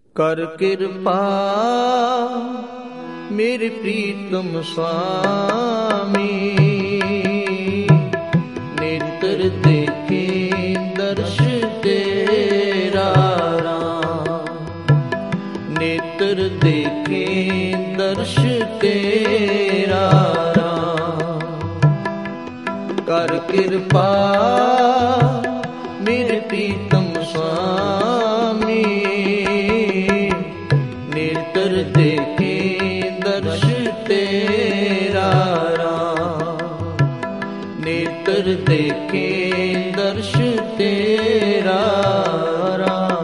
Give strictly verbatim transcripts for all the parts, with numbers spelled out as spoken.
ਕਰ ਕਿਰਪਾ ਮੇਰੇ ਪ੍ਰੀਤਮ ਸੁਆਮੀ, ਨੇਤਰ ਦੇਖੇ ਦਰਸ਼ ਤੇਰਾ ਰਾਮ, ਨੇਤਰ ਦੇਖੇ ਦਰਸ਼ ਤੇਰਾ ਰਾਮ। ਕਰ ਕਿਰਪਾ ਮੇਰੇ ਪ੍ਰੀਤਮ ਸੁਆਮੀ, ਨੇਤਰ ਦੇਖੇ ਦਰਸ਼ ਤੇਰਾ ਰਾਮ, ਨੇਤਰ ਦੇਖੇ ਦਰਸ਼ ਤੇਰਾ ਰਾਮ।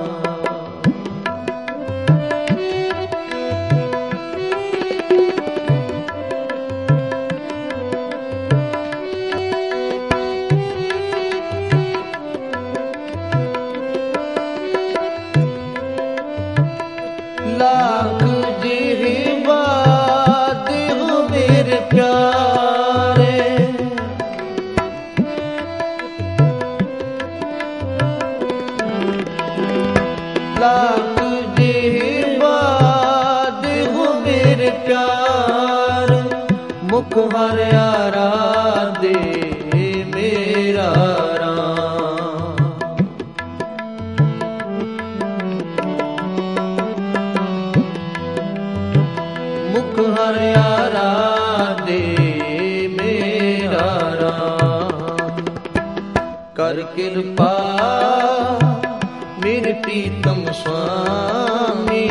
ਲਾਖ ਜਿਹਵਾ ਦੇਹੁ ਮੇਰੇ ਪਿਆਰੇ, ਲਾਖ ਜਿਹਵਾ ਦੇਹੁ ਮੇਰੇ ਪਿਆਰ, ਮੁਖ ਹਰਿਆ ਰਾਧੇ ਮੇਰਾ ਰਾਮ। ਮੁਖ ਹਰਿਆ ਰਾਧੇ ਮੇਰਾ ਰਾਮ। ਕਰ ਕਿਰਪਾ ਮੇਰੇ ਪ੍ਰੀਤਮ ਸੁਆਮੀ,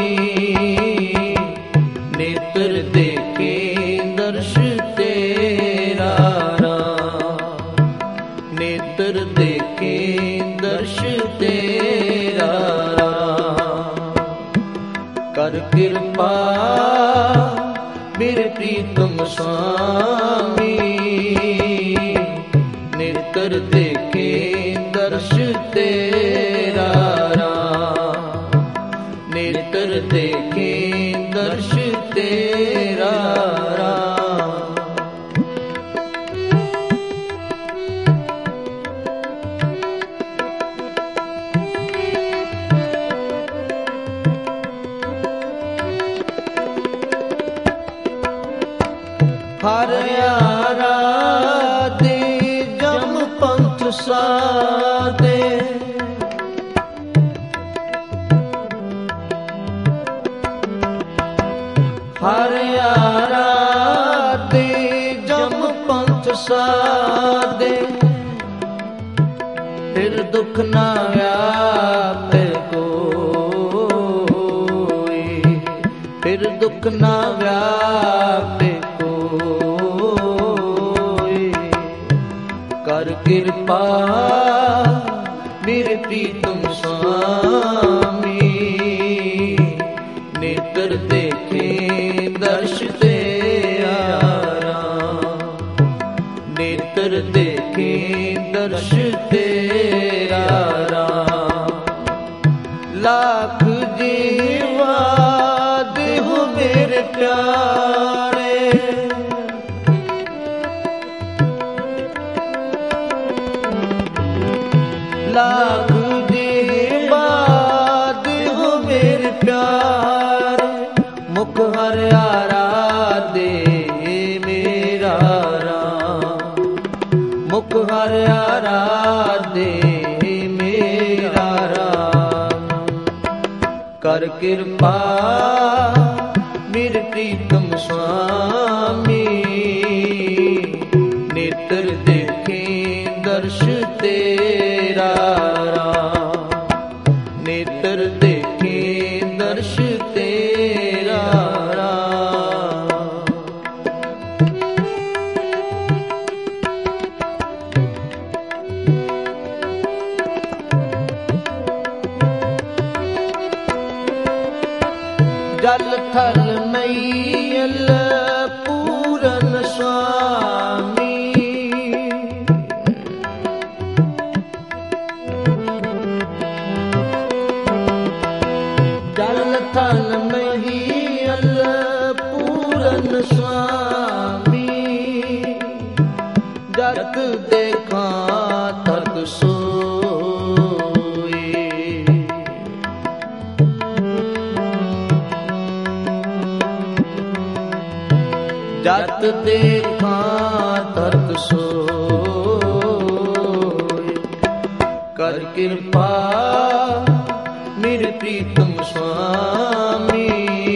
ਨੇਤਰ ਦੇਖੇ ਦਰਸ਼ ਤੇਰਾ ਰਾਮ, ਨੇਤਰ ਦੇਖੇ ਦਰਸ਼ ਤੇਰਾ ਰਾਮ। ਕਰ ਕਿਰਪਾ ਮੇਰੇ ਪ੍ਰੀਤਮ ਸੁਆਮੀ, ਨੇਤਰ ਦੇਖੇ ਦਰਸ਼ ਤੇਰਾ ਰਾਮ, ਨੇਤਰ ਦੇਖੇ ਦਰਸ਼ ਤੇਰਾ ਰਾਮ। ਹਰਿਆ ਰਾਧੇ ਜਮ ਪੰਥ ਸਾਧੇ, ਹਰਿਆ ਰਾਧੇ ਜਮ ਪੰਥ ਸਾਧੇ, ਫਿਰ ਦੁਖ ਨਾ ਵਿਆਪੇ ਕੋਈ, ਫਿਰ ਦੁਖ ਨਾ ਵਿਆਪੇ ਕੋਈ। ਕਰ ਕਿਰਪਾ ਮੇਰੇ ਪ੍ਰੀਤਮ ਸੁਆਮੀ, ਨੇਤਰ ਦੇਖੇ ਦਰਸ਼ ਤੇਰਾ ਰਾਮ, ਨੇਤਰ ਦੇਖੇ ਦਰਸ਼ ਤੇਰਾ ਰਾਮ। ਲਾਖ ਜੀਵਾ ਦੇਹੁ ਮੇਰੇ ਪਿਆਰੇ, ਲਾਖ ਜੀਵਾ ਦੇਹੁ ਮੇਰੇ ਪਿਆਰੇ, ਮੁਖ ਹਰਿਆ ਰਾਧੇ ਮੇਰਾ ਰਾਮ, ਮੁਖ ਹਰਿਆ ਰਾਧੇ ਮੇਰਾ ਰਾਮ। ਕਰ ਕਿਰਪਾ ਮੇਰੇ ਪ੍ਰੀਤਮ ਸੁਆਮੀ, ਨੇਤਰ ਦੇਖੇ ਦਰਸ਼ ਤੇਰਾ ਰਾਮ, ਨੇਤਰ ਦੇਖੇ ਦਰਸ਼ ਤੇਰਾ ਰਾਮ। ਜਲ ਥਲ ਮਈਲ ਪੂਰਨ ਸੁਆਮੀ, ਜਲ ਥਲ ਮਈਲ ਪੂਰਨ ਸੁਆਮੀ, ਜਗ ਦੇਖਾਂ ਤਤ ਸੋਈ। ਜਤ ਦੇਖਾਂ ਤਤ ਸੋਇ। ਕਰ ਕਿਰਪਾ ਮੇਰੇ ਪ੍ਰੀਤਮ ਸੁਆਮੀ,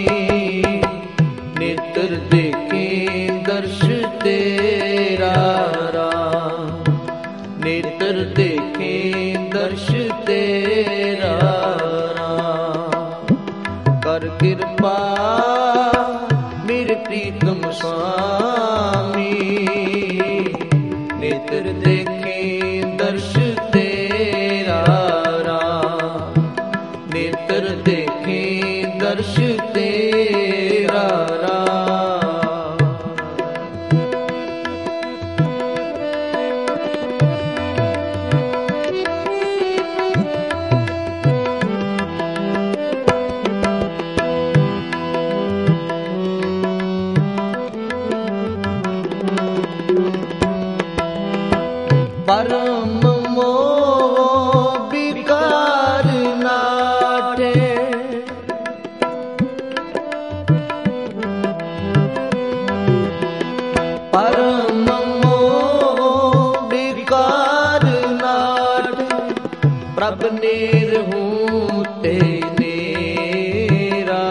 ਨੇਤਰ ਦੇਖੇ ਦਰਸ਼ ਤੇਰਾ ਰਾਮ। ਨੇਤਰ ਦੇਖੇ ਦਰਸ਼ ਤੇਰਾ ਰਾਮ। ਕਰ ਕਿਰਪਾ ਮੇਰੇ ਪ੍ਰੀਤਮ ਸੁਆਮੀ, ਨੇਤਰ ਦੇਖੇ ਦਰਸ਼ ਤੇਰਾ ਰਾਮ। ਨੇਤਰ ਦੇਖੇ ਦਰਸ਼ ਤੇਰਾ ਰਾਮ। ਪਰਮ ਮੋਹ ਵਿਕਾਰ ਨਾਟੇ, ਪਰਮ ਮੋਹ ਵਿਕਾਰ ਨਾਟੇ। ਪ੍ਰਭ ਨਿਰਹੂ ਤੇ ਨੇਰਾ,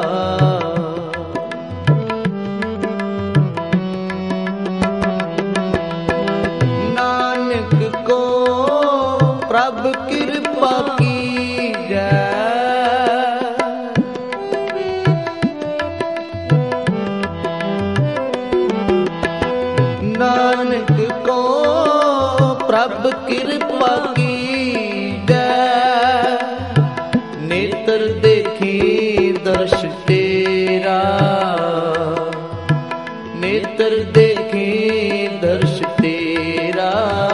ਨਾਨਕ ਕੋ ਪ੍ਰਭ ਕਿਰਪਾ ਕੀਜੈ। ਨਾਨਕ ਕੋ ਪ੍ਰਭ ਕਿਰਪਾ ਕੀਜੈ। ਨੇਤਰ ਦੇਖੀ ਦਰਸ਼ ਤੇਰਾ, ਨੇਤਰ ਦੇਖੀ ਦਰਸ਼ ਤੇਰਾ।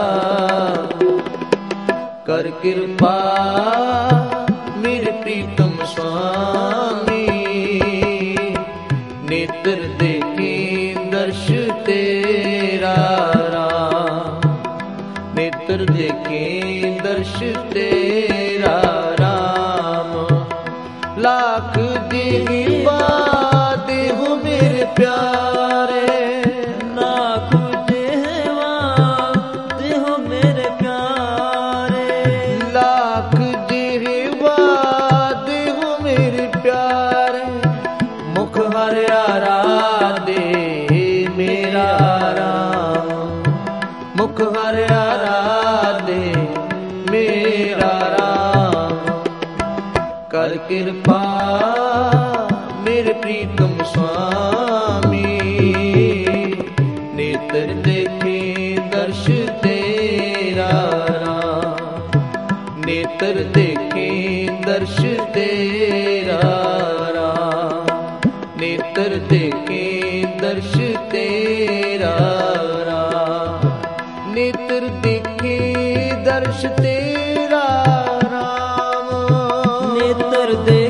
ਕਰ ਕਿਰਪਾ ਮੇਰੇ ਪ੍ਰੀਤਮ ਸੁਆਮੀ, ਨੇਤਰ ਦੇਖੀ ਦਰਸ਼ ਤੇਰਾ ਰਾਮ। ਨੇਤਰ ਦੇਖੀ ਦਰਸ਼ ਤੇਰਾ ਰਾਮ। ਲਾਖ ਦੇਵਾ ਦੇਹੁ ਮੇਰੇ ਪਿਆਰੇ, ਲਾਖ ਦੇਵਾ ਦੇਹੁ ਮੇਰੇ ਪਿਆਰੇ। ਲਾਖ ਦੇਵਾ ਦੇਹੁ ਮੇਰੇ ਪਿਆਰੇ। ਮੁਖ ਹਰਿਆ ਰਾਧੇ ਮੇਰਾ ਰਾਮ। ਮੁਖ ਹਰਿਆ ਰਾਧੇ ਮੇਰਾ ਰਾਮ। ਕਰ ਕਿਰਪਾ ਮੇਰੇ ਪ੍ਰੀਤਮ ਸੁਆਮੀ, ਨੇਤਰ ਦੇਖੇ ਦਰਸ਼ ਤੇਰਾ ਰਾਮ। ਨੇਤਰ ਦੇਖੇ ਦਰਸ਼ ਤੇਰਾ ਰਾਮ। ਨੇਤਰ ਦੇਖੇ ਦਰਸ਼ ਤੇਰਾ ਰਾਮ। ਨੇਤਰ ਦੇਖੇ ਦਰਸ਼ ਤੇਰਾ ਰਾਮ। ਨੇਤਰ ਦੇ